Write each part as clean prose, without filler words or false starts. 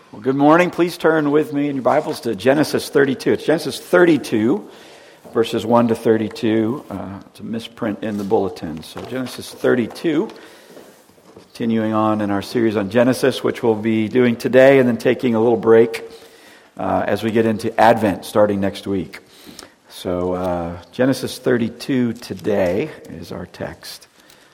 Well, good morning. Please turn with me in your Bibles to Genesis 32. It's Genesis 32, verses 1 to 32. It's a misprint in the bulletin. So Genesis 32, continuing on in our series on Genesis, which we'll be doing today and then taking a little break as we get into Advent starting next week. So Genesis 32 today is our text.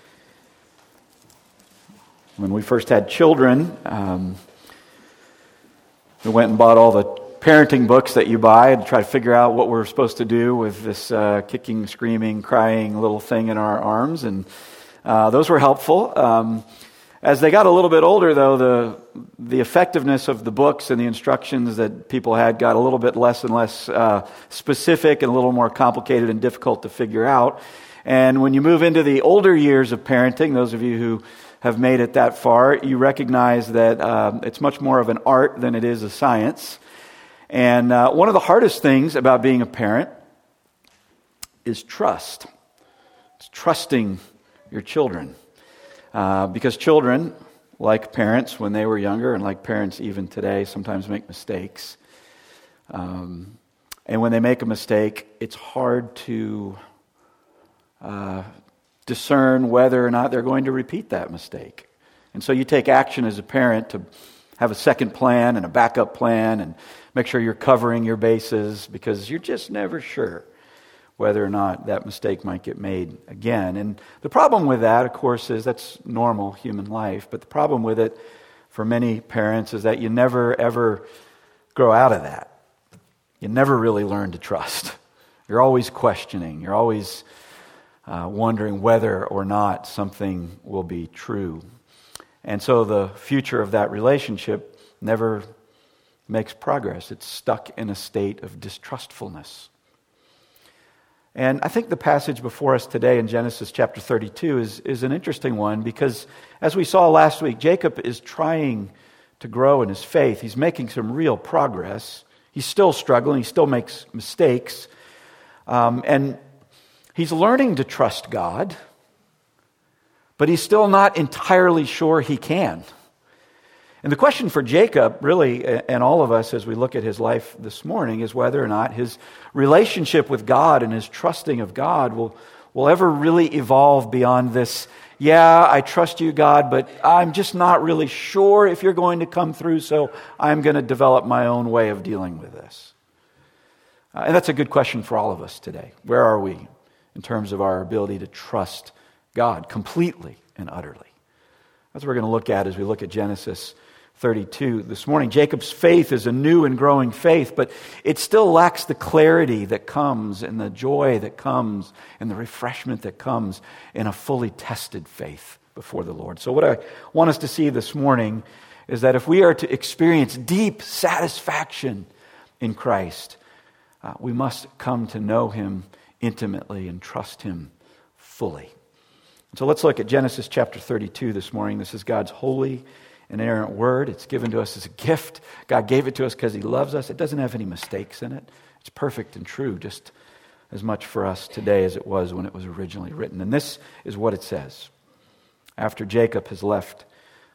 When we first had children, we went and bought all the parenting books that you buy to try to figure out what we're supposed to do with this kicking, screaming, crying little thing in our arms, and those were helpful. As they got a little bit older, though, the effectiveness of the books and the instructions that people had got a little bit less and less specific and a little more complicated and difficult to figure out. And when you move into the older years of parenting, those of you who have made it that far, you recognize that it's much more of an art than it is a science. And one of the hardest things about being a parent is trust. It's trusting your children. Because children, like parents when they were younger, and like parents even today, sometimes make mistakes. And when they make a mistake, it's hard to discern whether or not they're going to repeat that mistake. And so you take action as a parent to have a second plan and a backup plan and make sure you're covering your bases because you're just never sure whether or not that mistake might get made again. And the problem with that, of course, is that's normal human life. But the problem with it for many parents is that you never, ever grow out of that. You never really learn to trust. You're always questioning. You're always wondering whether or not something will be true. And so the future of that relationship never makes progress. It's stuck in a state of distrustfulness. And I think the passage before us today in Genesis chapter 32 is an interesting one because, as we saw last week, Jacob is trying to grow in his faith. He's making some real progress. He's still struggling. He still makes mistakes. And he's learning to trust God, but he's still not entirely sure he can. And the question for Jacob, really, and all of us as we look at his life this morning, is whether or not his relationship with God and his trusting of God will ever really evolve beyond this, yeah, I trust you, God, but I'm just not really sure if you're going to come through, so I'm going to develop my own way of dealing with this. And that's a good question for all of us today. Where are we in terms of our ability to trust God completely and utterly? That's what we're going to look at as we look at Genesis 32 this morning. Jacob's faith is a new and growing faith, but it still lacks the clarity that comes and the joy that comes and the refreshment that comes in a fully tested faith before the Lord. So what I want us to see this morning is that if we are to experience deep satisfaction in Christ, we must come to know Him intimately and trust Him fully. So let's look at Genesis chapter 32 this morning. This is God's holy and inerrant word. It's given to us as a gift. God gave it to us because He loves us. It doesn't have any mistakes in it. It's perfect and true, just as much for us today as it was when it was originally written. And this is what it says. After Jacob has left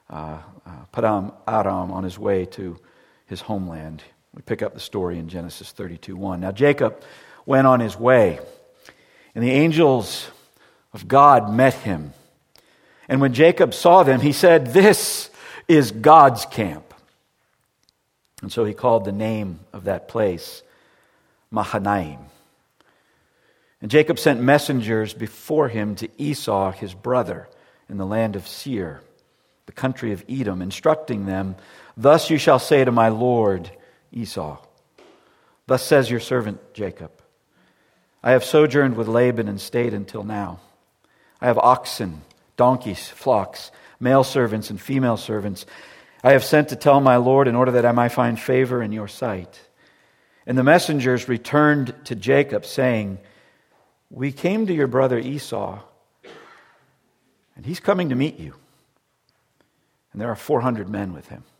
Paddan Aram on his way to his homeland, we pick up the story in Genesis 32:1. Now Jacob went on his way, and the angels of God met him. And when Jacob saw them, he said, "This is God's camp." And so he called the name of that place Mahanaim. And Jacob sent messengers before him to Esau, his brother, in the land of Seir, the country of Edom, instructing them, "Thus you shall say to my lord Esau, thus says your servant Jacob, I have sojourned with Laban and stayed until now. I have oxen, donkeys, flocks, male servants and female servants. I have sent to tell my Lord in order that I might find favor in your sight." And the messengers returned to Jacob, saying, "We came to your brother Esau, and he's coming to meet you. And there are 400 men with him."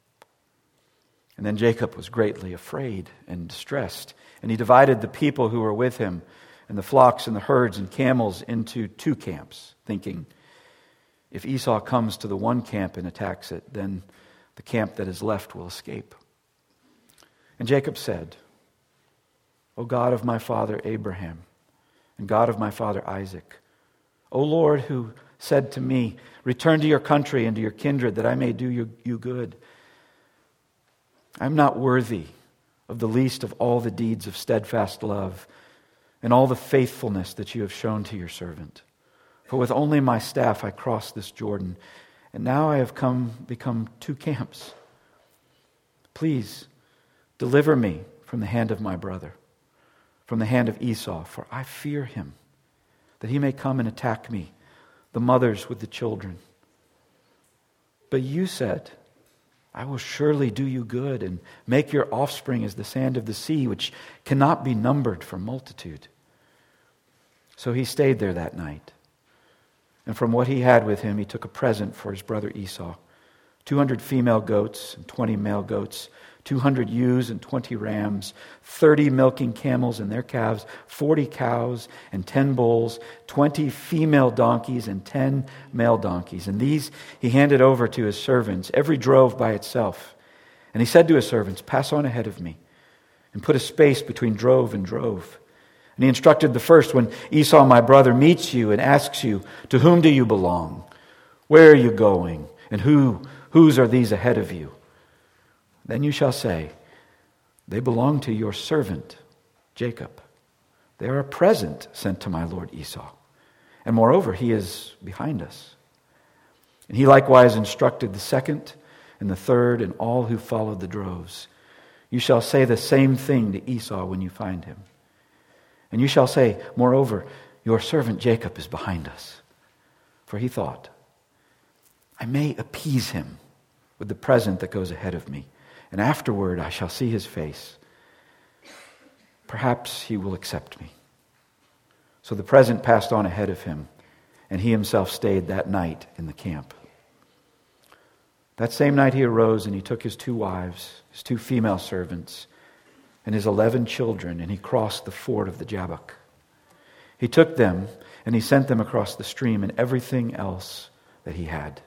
And then Jacob was greatly afraid and distressed, and he divided the people who were with him and the flocks and the herds and camels into two camps, thinking, if Esau comes to the one camp and attacks it, then the camp that is left will escape. And Jacob said, O God of my father Abraham, and God of my father Isaac, O Lord, who said to me, return to your country and to your kindred, that I may do you good. I am not worthy of the least of all the deeds of steadfast love and all the faithfulness that you have shown to your servant. For with only my staff I crossed this Jordan, and now I have become two camps. Please deliver me from the hand of my brother, from the hand of Esau, for I fear him, that he may come and attack me, the mothers with the children. But you said, I will surely do you good and make your offspring as the sand of the sea, which cannot be numbered for multitude. So he stayed there that night. And from what he had with him, he took a present for his brother Esau, 200 female goats and 20 male goats, 200 ewes and 20 rams, 30 milking camels and their calves, 40 cows and 10 bulls, 20 female donkeys and 10 male donkeys. And these he handed over to his servants, every drove by itself. And he said to his servants, pass on ahead of me, and put a space between drove and drove. And he instructed the first, when Esau my brother meets you and asks you, to whom do you belong? Where are you going? And whose are these ahead of you? Then you shall say, they belong to your servant, Jacob. They are a present sent to my lord Esau. And moreover, he is behind us. And he likewise instructed the second and the third and all who followed the droves. You shall say the same thing to Esau when you find him. And you shall say, moreover, your servant Jacob is behind us. For he thought, I may appease him with the present that goes ahead of me, and afterward I shall see his face. Perhaps he will accept me. So the present passed on ahead of him, and he himself stayed that night in the camp. That same night he arose, and he took his 2 wives, his 2 female servants, and his 11 children, and he crossed the ford of the Jabbok. He took them, and he sent them across the stream, and everything else that he had.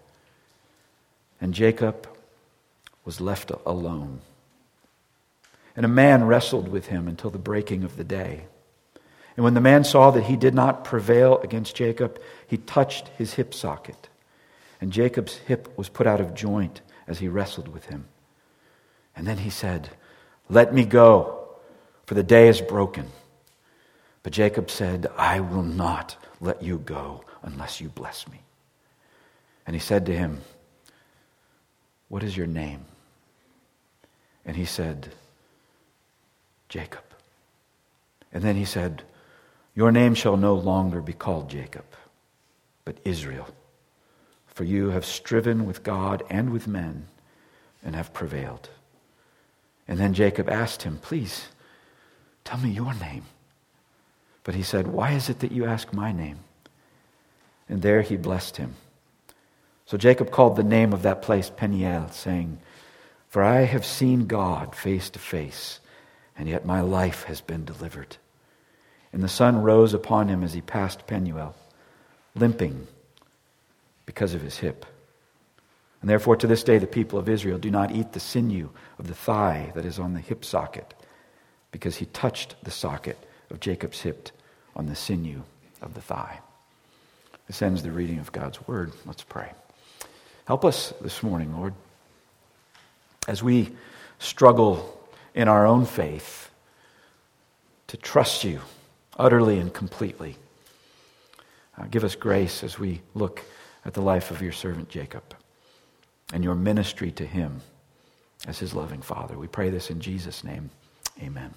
And Jacob was left alone. And a man wrestled with him until the breaking of the day. And when the man saw that he did not prevail against Jacob, he touched his hip socket. And Jacob's hip was put out of joint as he wrestled with him. And then he said, let me go, for the day is broken. But Jacob said, I will not let you go unless you bless me. And he said to him, what is your name? And he said, Jacob. And then he said, your name shall no longer be called Jacob, but Israel. For you have striven with God and with men and have prevailed. And then Jacob asked him, please, tell me your name. But he said, why is it that you ask my name? And there he blessed him. So Jacob called the name of that place Peniel, saying, for I have seen God face to face, and yet my life has been delivered. And the sun rose upon him as he passed Penuel, limping because of his hip. And therefore to this day the people of Israel do not eat the sinew of the thigh that is on the hip socket, because he touched the socket of Jacob's hip on the sinew of the thigh. This ends the reading of God's word. Let's pray. Help us this morning, Lord, as we struggle in our own faith to trust you utterly and completely. Give us grace as we look at the life of your servant Jacob and your ministry to him as his loving father. We pray this in Jesus' name. Amen.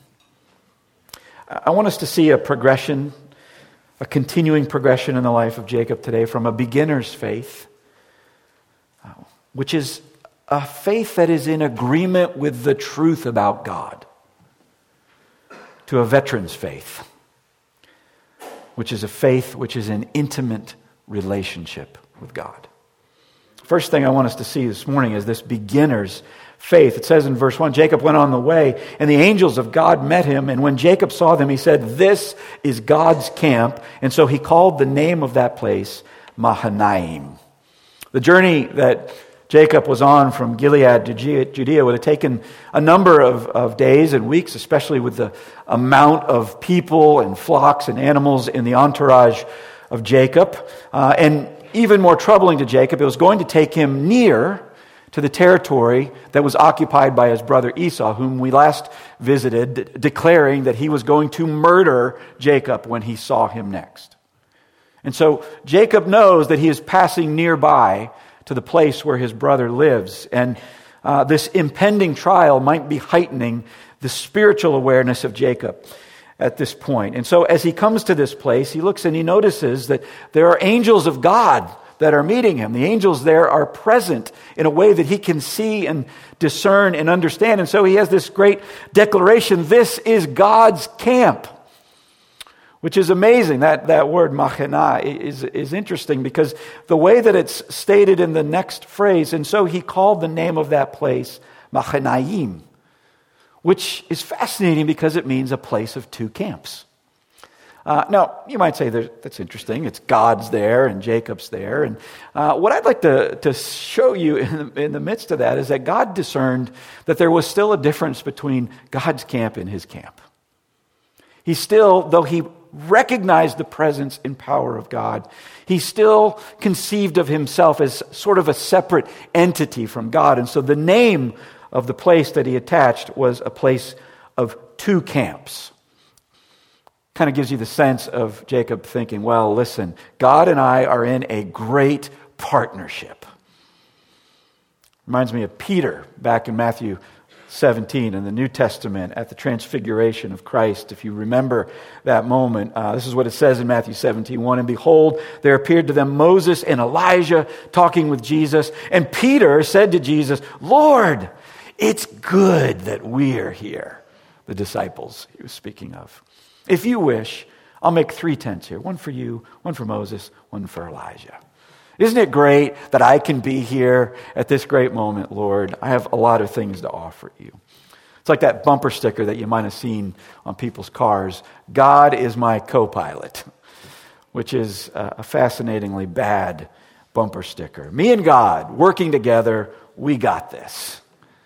I want us to see a progression, a continuing progression in the life of Jacob today from a beginner's faith, which is a faith that is in agreement with the truth about God, to a veteran's faith, which is a faith which is an intimate relationship with God. First thing I want us to see this morning is this beginner's faith. It says in verse 1, Jacob went on the way, and the angels of God met him, and when Jacob saw them, he said, this is God's camp. And so he called the name of that place Mahanaim. The journey that Jacob was on from Gilead to Judea, it would have taken a number of days and weeks, especially with the amount of people and flocks and animals in the entourage of Jacob. And even more troubling to Jacob, it was going to take him near to the territory that was occupied by his brother Esau, whom we last visited, declaring that he was going to murder Jacob when he saw him next. And so Jacob knows that he is passing nearby to the place where his brother lives. And this impending trial might be heightening the spiritual awareness of Jacob at this point. And so as he comes to this place, he looks and he notices that there are angels of God that are meeting him. The angels there are present in a way that he can see and discern and understand. And so he has this great declaration, this is God's camp. Which is amazing. That word, Machanah, is interesting because the way that it's stated in the next phrase, and so he called the name of that place Machanaim, which is fascinating because it means a place of two camps. Now, you might say that's interesting. It's God's there and Jacob's there. And what I'd like to show you in the midst of that is that God discerned that there was still a difference between God's camp and his camp. He still, though he recognized the presence and power of God, he still conceived of himself as sort of a separate entity from God. And so the name of the place that he attached was a place of two camps. Kind of gives you the sense of Jacob thinking, well, listen, God and I are in a great partnership. Reminds me of Peter back in Matthew 17 in the New Testament at the transfiguration of Christ. If you remember that moment, this is what it says in Matthew 17:1. And behold, there appeared to them Moses and Elijah talking with Jesus. And Peter said to Jesus, Lord, it's good that we're here. The disciples he was speaking of. If you wish, I'll make 3 tents here. One for you, one for Moses, one for Elijah. Isn't it great that I can be here at this great moment, Lord? I have a lot of things to offer you. It's like that bumper sticker that you might have seen on people's cars. God is my co-pilot, which is a fascinatingly bad bumper sticker. Me and God working together, we got this.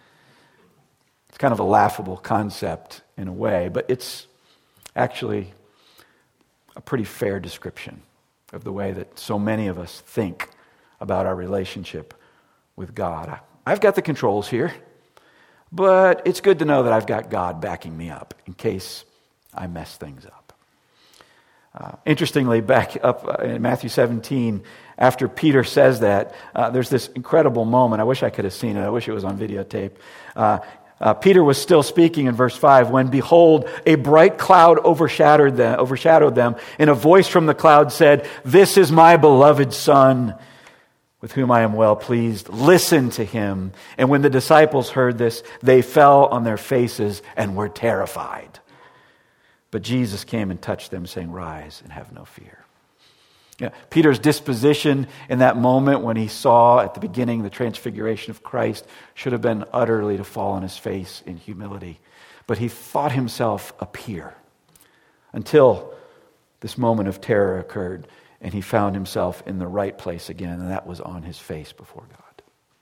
It's kind of a laughable concept in a way, but it's actually a pretty fair description of the way that so many of us think about our relationship with God. I've got the controls here, but it's good to know that I've got God backing me up in case I mess things up. Interestingly, back up in Matthew 17, after Peter says that, there's this incredible moment. I wish I could have seen it. I wish it was on videotape. Peter was still speaking in verse 5 when, behold, a bright cloud overshadowed them, and a voice from the cloud said, "This is my beloved Son, with whom I am well pleased. Listen to him." And when the disciples heard this, they fell on their faces and were terrified. But Jesus came and touched them, saying, "Rise and have no fear." Yeah, Peter's disposition in that moment when he saw at the beginning the transfiguration of Christ should have been utterly to fall on his face in humility. But he thought himself appear until this moment of terror occurred and he found himself in the right place again, and that was on his face before God.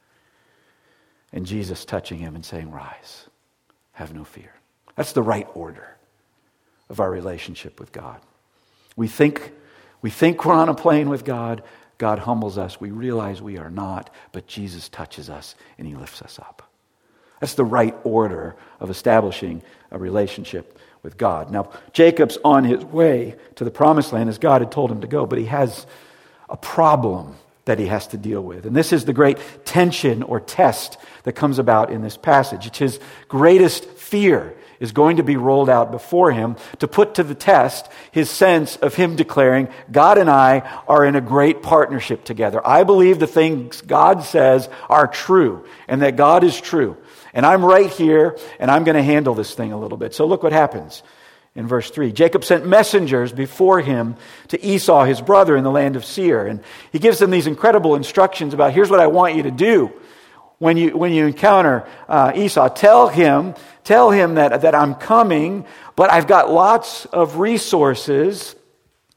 And Jesus touching him and saying, "Rise, have no fear." That's the right order of our relationship with God. We think we're on a plane with God. God humbles us. We realize we are not, but Jesus touches us and he lifts us up. That's the right order of establishing a relationship with God. Now, Jacob's on his way to the promised land as God had told him to go, but he has a problem that he has to deal with. And this is the great tension or test that comes about in this passage. It's his greatest fear is going to be rolled out before him to put to the test his sense of him declaring, God and I are in a great partnership together. I believe the things God says are true and that God is true. And I'm right here and I'm going to handle this thing a little bit. So look what happens in verse 3. Jacob sent messengers before him to Esau, his brother, in the land of Seir. And he gives them these incredible instructions about, here's what I want you to do. When you encounter Esau, tell him that I'm coming, but I've got lots of resources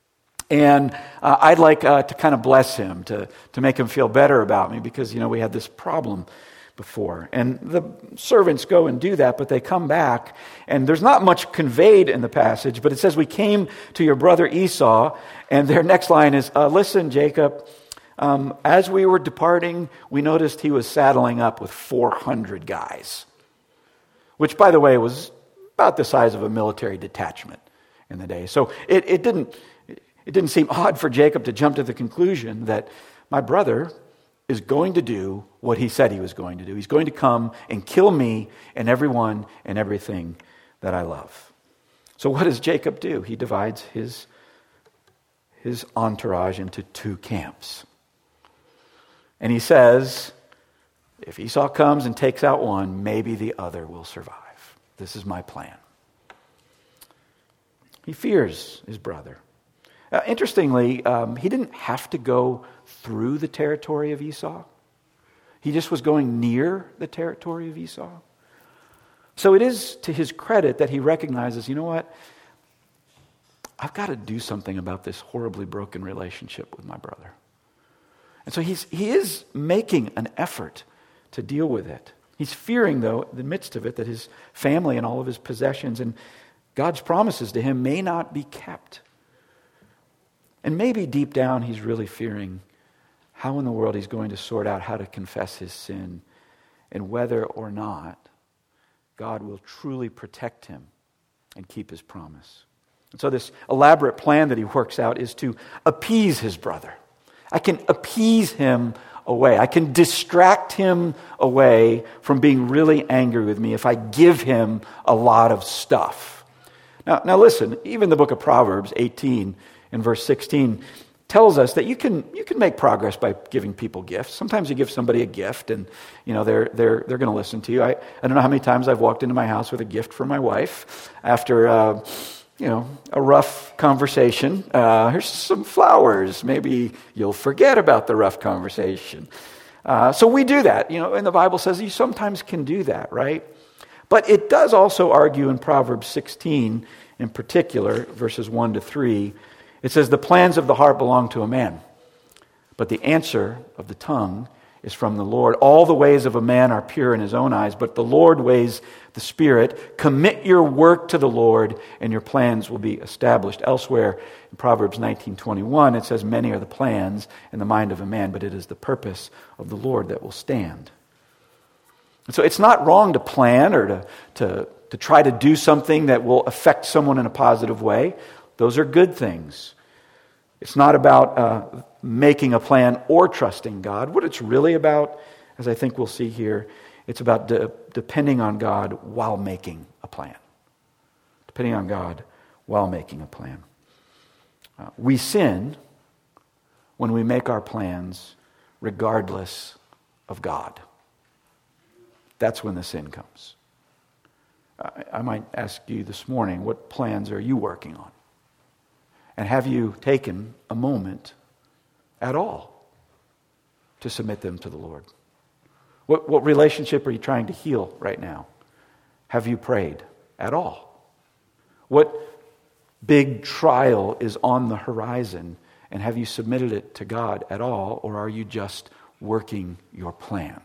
And I'd like to kind of bless him, to make him feel better about me because, we had this problem before. And the servants go and do that, but they come back, and there's not much conveyed in the passage, but it says, we came to your brother Esau, and their next line is, listen, Jacob, as we were departing, we noticed he was saddling up with 400 guys, which, by the way, was about the size of a military detachment in the day. So it didn't seem odd for Jacob to jump to the conclusion that my brother is going to do what he said he was going to do. He's going to come and kill me and everyone and everything that I love. So what does Jacob do? He divides his entourage into two camps. And he says, if Esau comes and takes out one, maybe the other will survive. This is my plan. He fears his brother. Interestingly, he didn't have to go through the territory of Esau. He just was going near the territory of Esau. So it is to his credit that he recognizes, you know what? I've got to do something about this horribly broken relationship with my brother. And so he is making an effort to deal with it. He's fearing, though, in the midst of it, that his family and all of his possessions and God's promises to him may not be kept. And maybe deep down he's really fearing how in the world he's going to sort out how to confess his sin and whether or not God will truly protect him and keep his promise. And so this elaborate plan that he works out is to appease his brother. I can appease him away. I can distract him away from being really angry with me if I give him a lot of stuff. Now listen, even the book of Proverbs 18 in verse 16 tells us that you can make progress by giving people gifts. Sometimes you give somebody a gift and they're going to listen to you. I don't know how many times I've walked into my house with a gift for my wife after a rough conversation. Here's some flowers. Maybe you'll forget about the rough conversation. So we do that. And the Bible says you sometimes can do that, right? But it does also argue in Proverbs 16, in particular, verses 1 to 3, it says, the plans of the heart belong to a man, but the answer of the tongue is from the Lord. All the ways of a man are pure in his own eyes, but the Lord weighs the spirit. Commit your work to the Lord, and your plans will be established. Elsewhere in Proverbs 19:21, it says, many are the plans in the mind of a man, but it is the purpose of the Lord that will stand. And so it's not wrong to plan or to try to do something that will affect someone in a positive way. Those are good things. It's not about making a plan or trusting God. What it's really about, as I think we'll see here, it's about depending on God while making a plan. Depending on God while making a plan. We sin when we make our plans regardless of God. That's when the sin comes. I might ask you this morning, what plans are you working on? And have you taken a moment at all to submit them to the Lord? What relationship are you trying to heal right now? Have you prayed at all? What big trial is on the horizon, and have you submitted it to God at all, or are you just working your plan?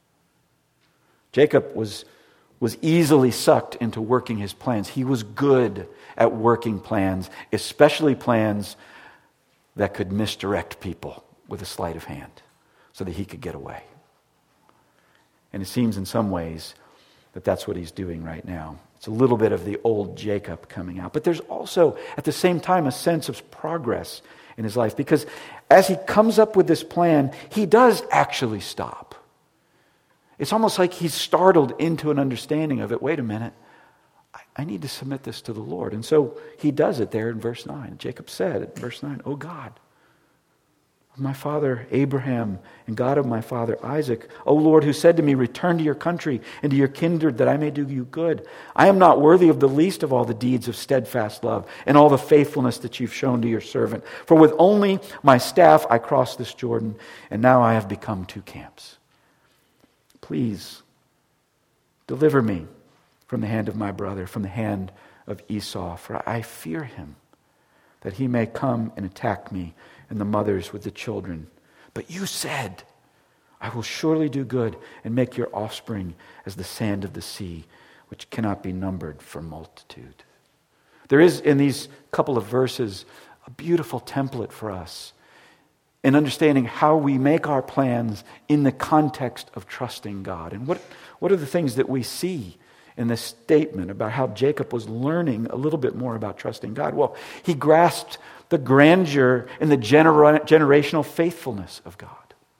Jacob was easily sucked into working his plans. He was good at working plans, especially plans that could misdirect people with a sleight of hand so that he could get away. And it seems in some ways that that's what he's doing right now. It's a little bit of the old Jacob coming out. But there's also, at the same time, a sense of progress in his life, because as he comes up with this plan, he does actually stop. It's almost like he's startled into an understanding of it. Wait a minute, I need to submit this to the Lord. And so he does it there in verse 9. Jacob said in verse 9, O God of my father Abraham and God of my father Isaac, O Lord, who said to me, return to your country and to your kindred that I may do you good. I am not worthy of the least of all the deeds of steadfast love and all the faithfulness that you've shown to your servant. For with only my staff I crossed this Jordan, and now I have become two camps. Please deliver me from the hand of my brother, from the hand of Esau, for I fear him, that he may come and attack me and the mothers with the children. But you said, I will surely do good and make your offspring as the sand of the sea, which cannot be numbered for multitude. There is, in these couple of verses, a beautiful template for us in understanding how we make our plans in the context of trusting God. And what are the things that we see in this statement about how Jacob was learning a little bit more about trusting God? Well, he grasped the grandeur and the generational faithfulness of God.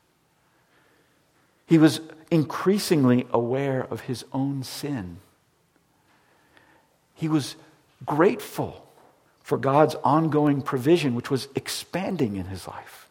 He was increasingly aware of his own sin. He was grateful for God's ongoing provision, which was expanding in his life.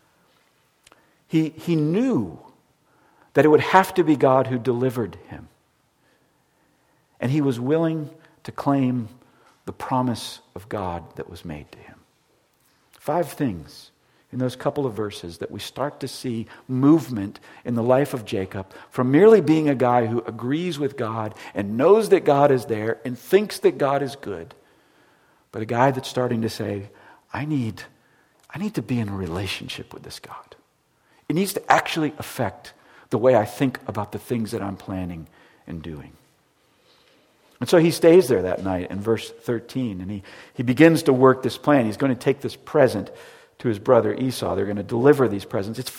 He knew that it would have to be God who delivered him. And he was willing to claim the promise of God that was made to him. 5 things in those couple of verses that we start to see movement in the life of Jacob from merely being a guy who agrees with God and knows that God is there and thinks that God is good, but a guy that's starting to say, I need to be in a relationship with this God. It needs to actually affect the way I think about the things that I'm planning and doing. And so he stays there that night in verse 13, and he begins to work this plan. He's going to take this present to his brother Esau. They're going to deliver these presents. It's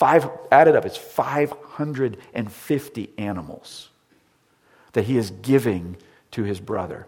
550 animals that he is giving to his brother.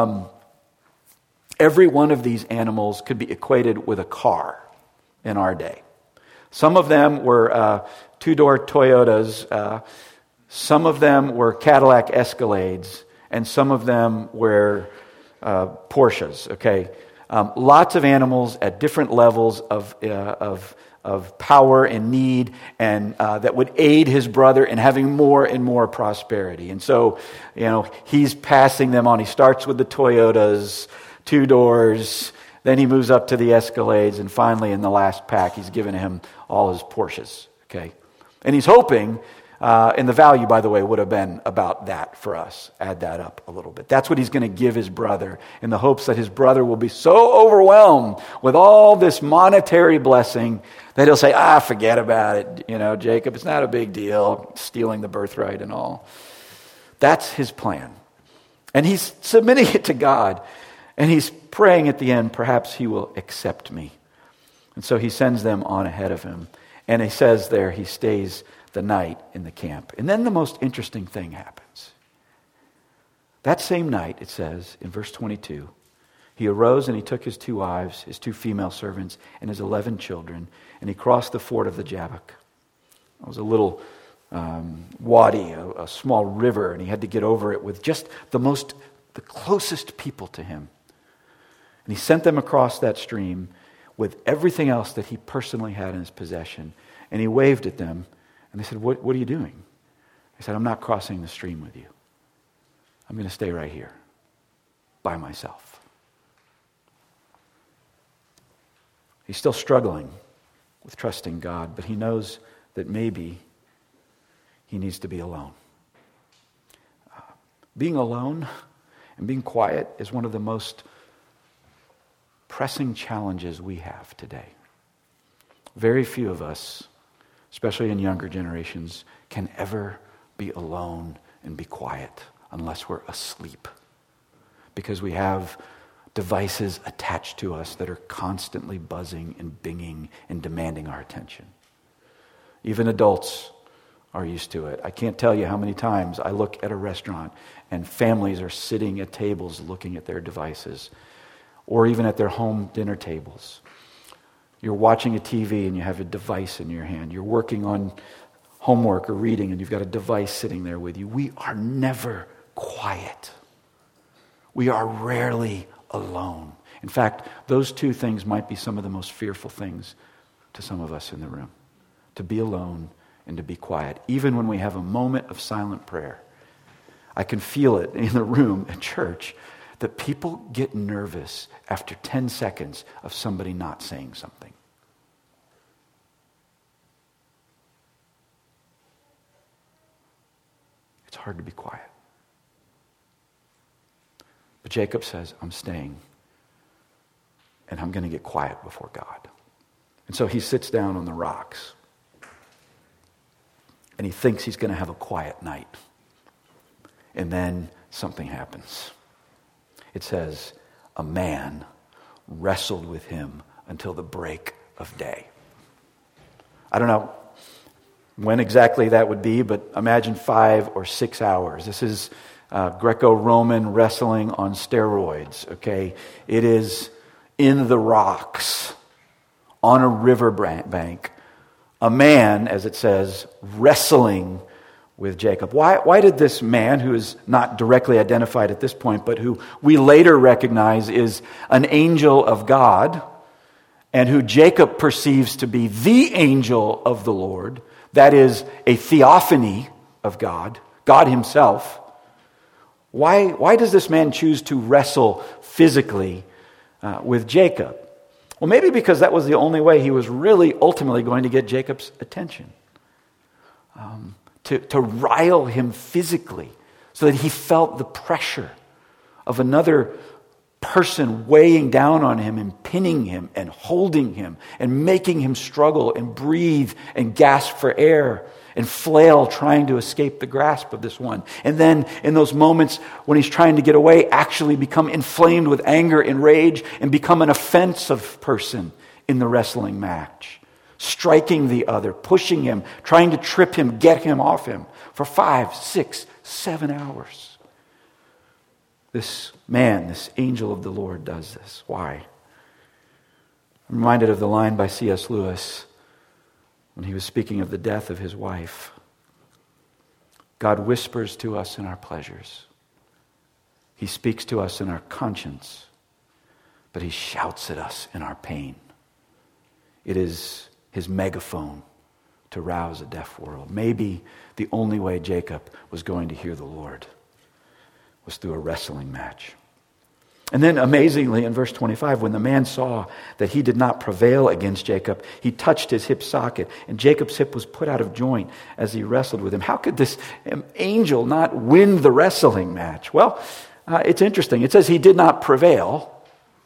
Every one of these animals could be equated with a car in our day. Some of them were two-door Toyotas. Some of them were Cadillac Escalades. And some of them were Porsches, okay? Lots of animals at different levels of power and need, and that would aid his brother in having more and more prosperity. And so, he's passing them on. He starts with the Toyotas, 2 doors, then he moves up to the Escalades, and finally in the last pack, he's given him all his Porsches, okay? And he's hoping, and the value, by the way, would have been about that for us. Add that up a little bit. That's what he's going to give his brother in the hopes that his brother will be so overwhelmed with all this monetary blessing that he'll say, forget about it. Jacob, it's not a big deal, stealing the birthright and all. That's his plan. And he's submitting it to God. And he's praying at the end, perhaps he will accept me. And so he sends them on ahead of him. And he says there, he stays the night in the camp. And then the most interesting thing happens. That same night, it says in verse 22, he arose and he took his 2 wives, his 2 female servants, and his 11 children, and he crossed the ford of the Jabbok. It was a little wadi, a small river, and he had to get over it with just the closest people to him. And he sent them across that stream with everything else that he personally had in his possession. And he waved at them. And they said, what are you doing? He said, I'm not crossing the stream with you. I'm going to stay right here by myself. He's still struggling with trusting God, but he knows that maybe he needs to be alone. Being alone and being quiet is one of the most pressing challenges we have today. Very few of us, especially in younger generations, can ever be alone and be quiet unless we're asleep, because we have devices attached to us that are constantly buzzing and binging and demanding our attention. Even adults are used to it. I can't tell you how many times I look at a restaurant and families are sitting at tables looking at their devices, or even at their home dinner tables. You're watching a TV and you have a device in your hand. You're working on homework or reading and you've got a device sitting there with you. We are never quiet. We are rarely alone. In fact, those 2 things might be some of the most fearful things to some of us in the room. To be alone and to be quiet. Even when we have a moment of silent prayer, I can feel it in the room at church that people get nervous after 10 seconds of somebody not saying something. It's hard to be quiet. But Jacob says, I'm staying and I'm going to get quiet before God. And so he sits down on the rocks. And he thinks he's going to have a quiet night. And then something happens. It says, a man wrestled with him until the break of day. I don't know when exactly that would be, but imagine 5 or 6 hours. This is Greco-Roman wrestling on steroids, okay? It is in the rocks, on a river bank. A man, as it says, wrestling with Jacob. Why did this man, who is not directly identified at this point, but who we later recognize is an angel of God, and who Jacob perceives to be the angel of the Lord, that is a theophany of God, God himself, why does this man choose to wrestle physically with Jacob? Well, maybe because that was the only way he was really ultimately going to get Jacob's attention. To rile him physically so that he felt the pressure of another person weighing down on him and pinning him and holding him and making him struggle and breathe and gasp for air and flail trying to escape the grasp of this one. And then in those moments when he's trying to get away, actually become inflamed with anger and rage and become an offensive person in the wrestling match. Striking the other, pushing him, trying to trip him, get him off him for 5, 6, 7 hours. This man, this angel of the Lord does this. Why? I'm reminded of the line by C.S. Lewis when he was speaking of the death of his wife. God whispers to us in our pleasures. He speaks to us in our conscience, but he shouts at us in our pain. It is his megaphone to rouse a deaf world. Maybe the only way Jacob was going to hear the Lord was through a wrestling match. And then amazingly in verse 25, when the man saw that he did not prevail against Jacob, he touched his hip socket, and Jacob's hip was put out of joint as he wrestled with him. How could this angel not win the wrestling match? Well, it's interesting. It says he did not prevail,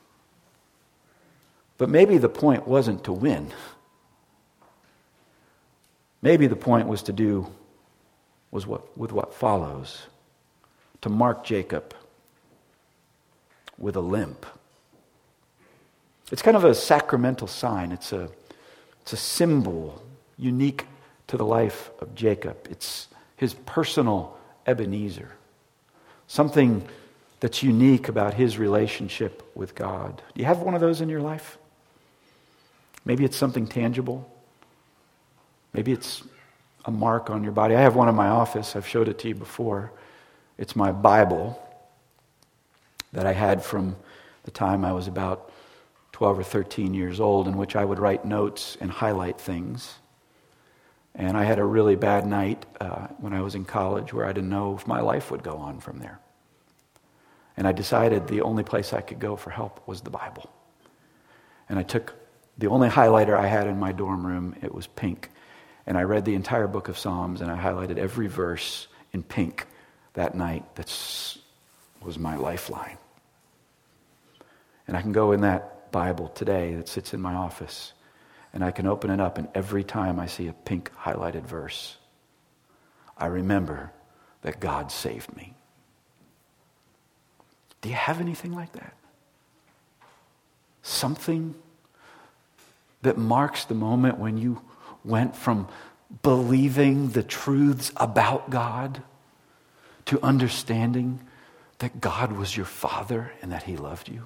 but maybe the point wasn't to win. Maybe the point was what follows. To mark Jacob with a limp. It's kind of a sacramental sign. It's a symbol unique to the life of Jacob. It's his personal Ebenezer. Something that's unique about his relationship with God. Do you have one of those in your life? Maybe it's something tangible. Maybe it's a mark on your body. I have one in my office. I've showed it to you before. It's my Bible that I had from the time I was about 12 or 13 years old, in which I would write notes and highlight things. And I had a really bad night when I was in college where I didn't know if my life would go on from there. And I decided the only place I could go for help was the Bible. And I took the only highlighter I had in my dorm room. It was pink. And I read the entire book of Psalms, and I highlighted every verse in pink that night. That was my lifeline. And I can go in that Bible today that sits in my office, and I can open it up, and every time I see a pink highlighted verse, I remember that God saved me. Do you have anything like that? Something that marks the moment when you went from believing the truths about God to understanding that God was your Father and that He loved you?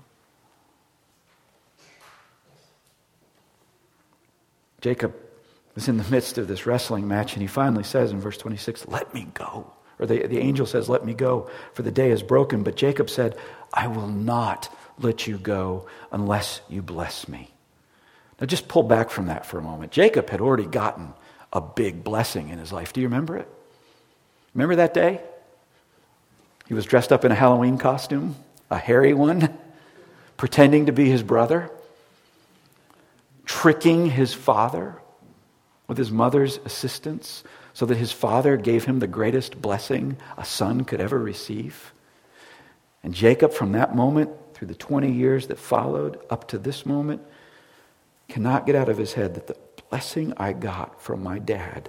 Jacob is in the midst of this wrestling match, and he finally says in verse 26, "Let me go." Or the angel says, "Let me go, for the day is broken." But Jacob said, "I will not let you go unless you bless me." Now just pull back from that for a moment. Jacob had already gotten a big blessing in his life. Do you remember it? Remember that day? He was dressed up in a Halloween costume, a hairy one, pretending to be his brother, tricking his father with his mother's assistance so that his father gave him the greatest blessing a son could ever receive. And Jacob, from that moment, through the 20 years that followed up to this moment, cannot get out of his head that the blessing I got from my dad,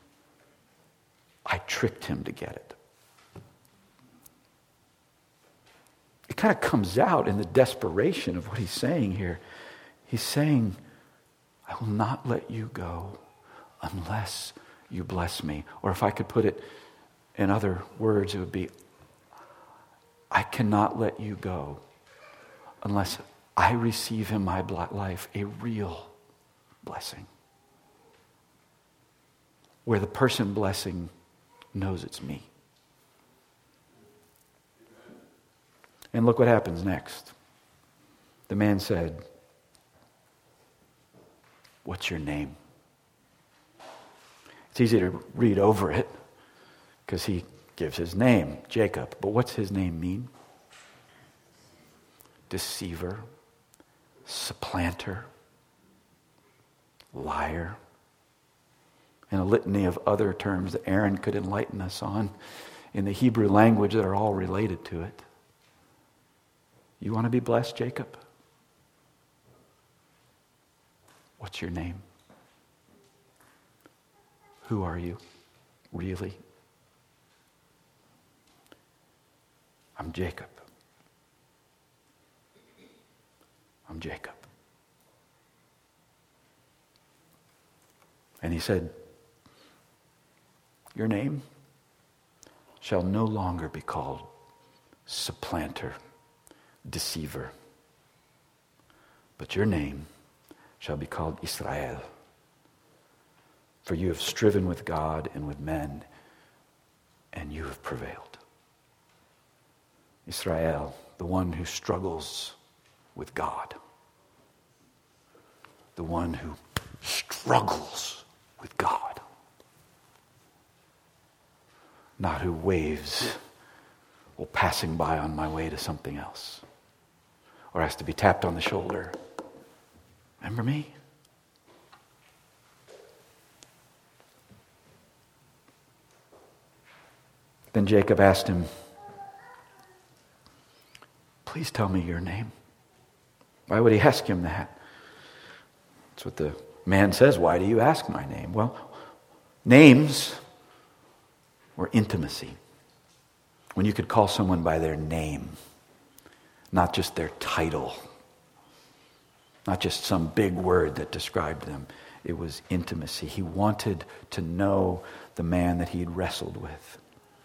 I tricked him to get it. It kind of comes out in the desperation of what he's saying here. He's saying, I will not let you go unless you bless me. Or if I could put it in other words, it would be, I cannot let you go unless I receive in my life a real blessing. Where the person blessing knows it's me. And look what happens next. The man said, what's your name? It's easy to read over it because he gives his name, Jacob. But what's his name mean? Deceiver, supplanter, liar, and a litany of other terms that Aaron could enlighten us on in the Hebrew language that are all related to it. You want to be blessed, Jacob? What's your name? Who are you, really? I'm Jacob. I'm Jacob. And he said, your name shall no longer be called supplanter, deceiver, but your name shall be called Israel. For you have striven with God and with men, and you have prevailed. Israel, the one who struggles with God. The one who struggles with God. Not who waves while passing by on my way to something else. Or has to be tapped on the shoulder. Remember me? Then Jacob asked him, please tell me your name. Why would he ask him that? That's what the man says. Why do you ask my name? Well, names were intimacy. When you could call someone by their name, not just their title, not just some big word that described them. It was intimacy. He wanted to know the man that he'd wrestled with.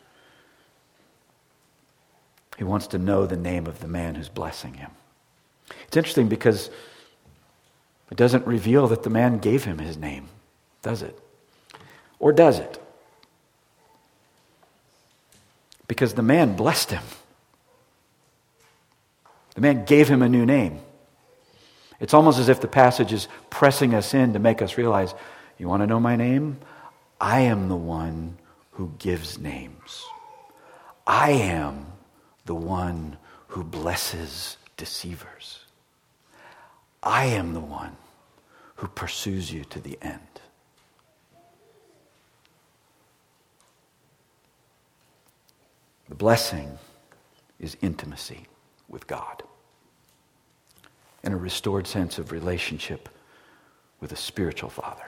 He wants to know the name of the man who's blessing him. It's interesting because it doesn't reveal that the man gave him his name, does it? Or does it? Because the man blessed him. The man gave him a new name. It's almost as if the passage is pressing us in to make us realize, you want to know my name? I am the one who gives names. I am the one who blesses deceivers. I am the one who pursues you to the end. The blessing is intimacy with God and a restored sense of relationship with a spiritual father.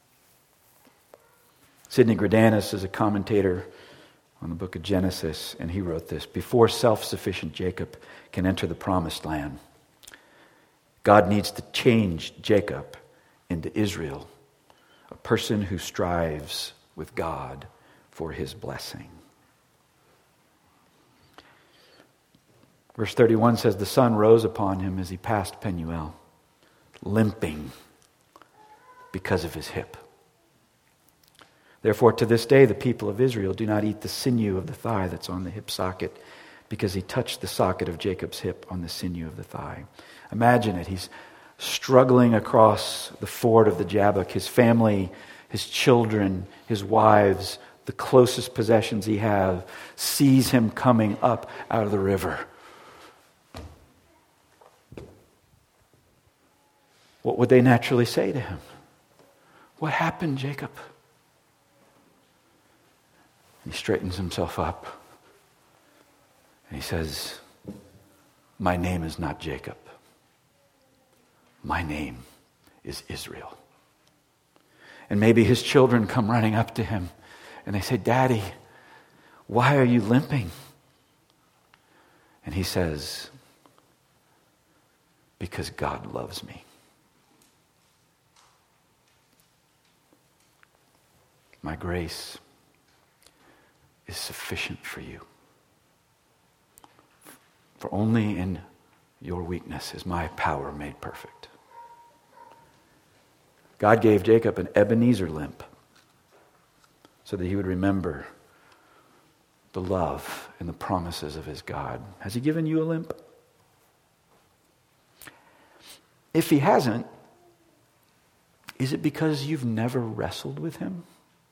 Sidney Greidanus is a commentator on the book of Genesis, and he wrote this: before self-sufficient Jacob can enter the promised land, God needs to change Jacob into Israel, a person who strives with God for his blessing. Verse 31 says, the sun rose upon him as he passed Penuel, limping because of his hip. Therefore, to this day, the people of Israel do not eat the sinew of the thigh that's on the hip socket, because he touched the socket of Jacob's hip on the sinew of the thigh. Imagine it. He's struggling across the ford of the Jabbok. His family, his children, his wives, the closest possessions he has, sees him coming up out of the river. What would they naturally say to him? What happened, Jacob? He straightens himself up and he says, my name is not Jacob. My name is Israel. And maybe his children come running up to him and they say, Daddy, why are you limping? And he says, because God loves me. My grace is sufficient for you. For only in your weakness is my power made perfect. God gave Jacob an Ebenezer limp so that he would remember the love and the promises of his God. Has he given you a limp? If he hasn't, is it because you've never wrestled with him?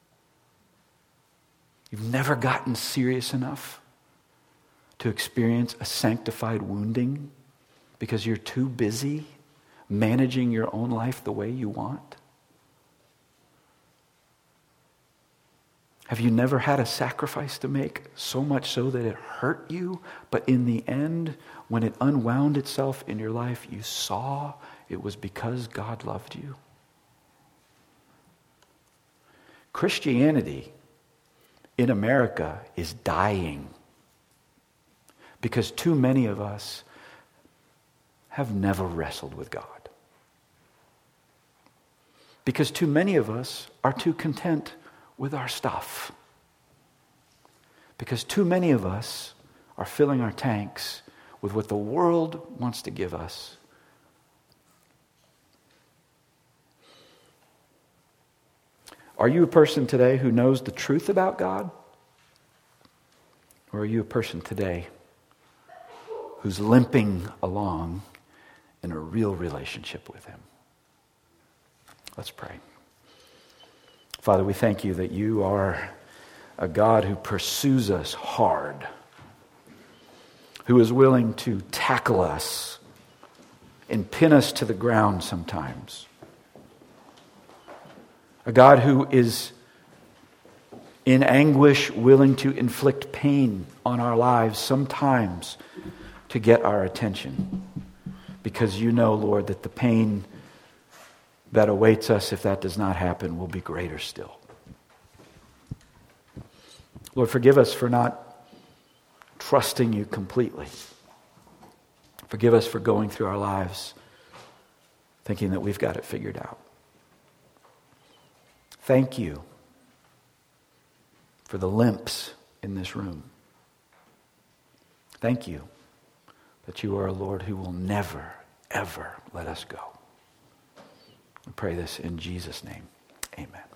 You've never gotten serious enough to experience a sanctified wounding because you're too busy managing your own life the way you want? Have you never had a sacrifice to make, so much so that it hurt you, but in the end, when it unwound itself in your life, you saw it was because God loved you? Christianity in America is dying because too many of us have never wrestled with God. Because too many of us are too content with our stuff. Because too many of us are filling our tanks with what the world wants to give us. Are you a person today who knows the truth about God? Or are you a person today who's limping along in a real relationship with him? Let's pray. Father, we thank you that you are a God who pursues us hard, who is willing to tackle us and pin us to the ground sometimes. A God who is in anguish willing to inflict pain on our lives sometimes to get our attention. Because you know, Lord, that the pain that awaits us if that does not happen will be greater still. Lord, forgive us for not trusting you completely. Forgive us for going through our lives thinking that we've got it figured out. Thank you for the limps in this room. Thank you that you are a Lord who will never, ever let us go. We pray this in Jesus' name. Amen.